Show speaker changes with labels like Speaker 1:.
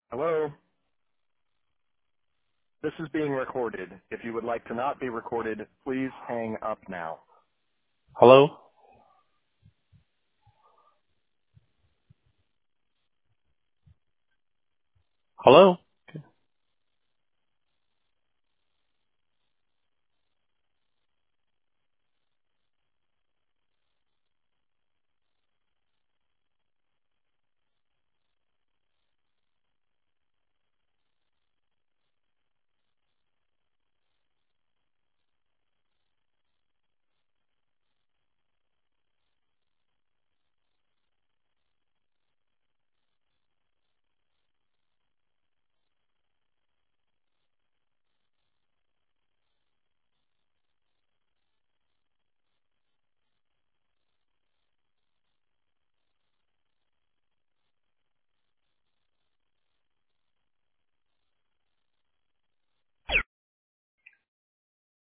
Speaker 1: Hello? This is being recorded. If you would like to not be recorded, please hang up now.
Speaker 2: Hello? Hello?